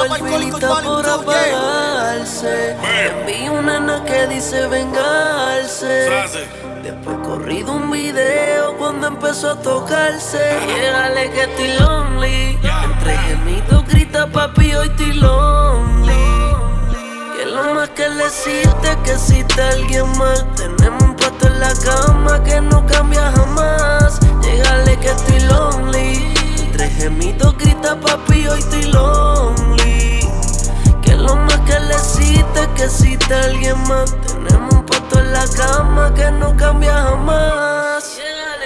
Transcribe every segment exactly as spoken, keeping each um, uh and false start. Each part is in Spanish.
el filita por apagarse. Vi una nena que dice vengarse. Después corrido un video cuando empezó a tocarse. Llegale que estoy lonely. Entre gemitos grita papi hoy estoy lonely. Que lo más que le hiciste que hiciste a alguien más. Tenemos un pato en la cama que no cambia jamás. Llegale que estoy lonely. Entre gemitos grita papi hoy estoy lonely. Que lo más que le hiciste que hiciste a alguien más. Tenemos un pato en la cama que no cambia jamás.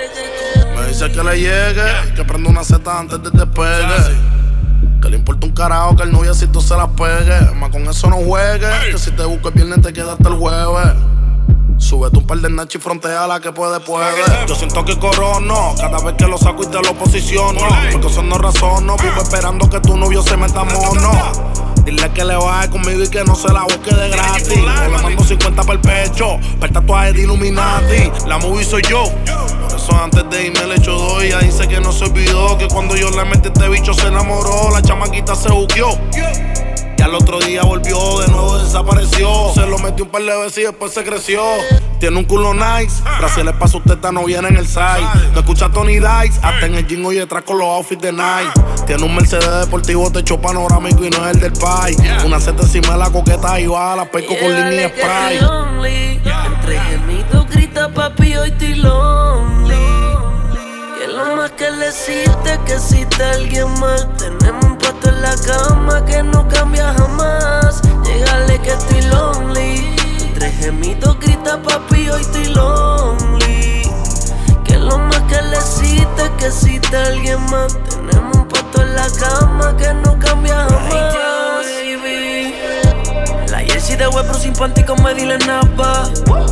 Me dice que le llegue, que prenda una seta antes de despegue. Que le importa un carajo que el noviecito se la pegue. Más con eso no juegue, que si te busco el viernes te quedas hasta el jueves. Súbete un par de nachi y frontea la que puede, puede. Yo siento que corono cada vez que lo saco y te lo posiciono. Porque eso no razono, vivo esperando que tu novio se meta mono. Dile que le baje conmigo y que no se la busque de gratis. O le mando cincuenta para el pecho, para el tatuaje de Illuminati. La movie soy yo. Por eso antes de irme le echo dos. Ella dice que no se olvidó, que cuando yo le metí este bicho se enamoró. La chamaquita se buqueó. Y al otro día volvió, de nuevo desapareció. Se lo metió un par de veces y después se creció. Tiene un culo nice, gracias le paso teta no viene en el site. No escucha Tony Dice, hasta en el gym hoy detrás con los outfits de Nike. Tiene un Mercedes deportivo, techo panorámico y no es el del Pai. Una seta encima de la coqueta y baja la peco con línea y spray. Entre gemitos grita papi hoy estoy lonely. Que lo más que le hiciste que hiciste a alguien más. Tenemos un pato en la cama que no cambia jamás. Llegale que estoy lonely. Entre gemitos grita papi hoy estoy lonely. Que lo más que le hiciste que hiciste a alguien más. Tenemos un pato en la cama que no cambia jamás. Baby. La jersey de huevo sin panty con medirle napa.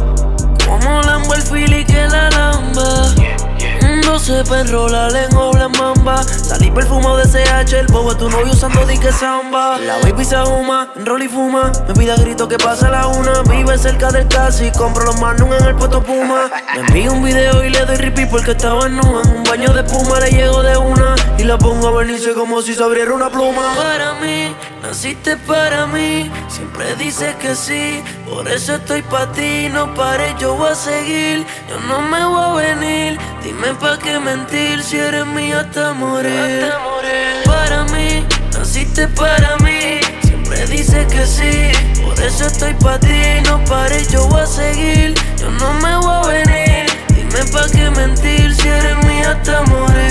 Como lambo el fili que la lamba. No se enrolar en obra mamba. Salí perfumado de C H, el bobo tu novio usando dique samba. La baby se ahuma, enrola y fuma. Me pide a grito que pase la una. Vive cerca del casi, compro los Magnum en el puesto Puma. Me envío un video y le doy repeat porque estaba en nua. En un baño de espuma le llego de una. Y la pongo a venirse como si se abriera una pluma. Para mí, naciste para mí. Siempre dices que sí, por eso estoy pa' ti. No pares, yo voy a seguir. Yo no me voy a venir. Dime pa' qué mentir si eres mía hasta morir. Hasta morir. Para mí, naciste para mí. Siempre dices que sí, por eso estoy pa' ti. No pares, yo voy a seguir. Yo no me voy a venir. Dime pa' qué mentir si eres mía hasta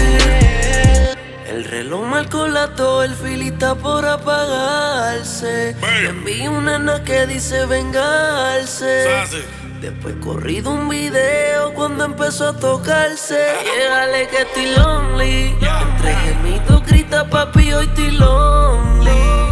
morir. El reloj marcó la todo, el filita por apagarse. Me envié una nena que dice vengarse. Después corrido un video cuando empezó a tocarse. Llegale que estoy lonely. Entre gemitos grita papi hoy estoy lonely.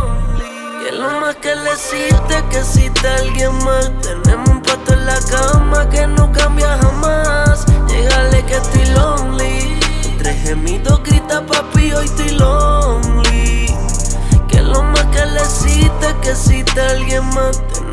Que lo más que le hiciste que hiciste a alguien más. Tenemos un pato en la cama que no cambia jamás. Llegale que estoy lonely. Entre gemitos grita papi hoy estoy lonely. Que lo más que le hiciste que hiciste a alguien más.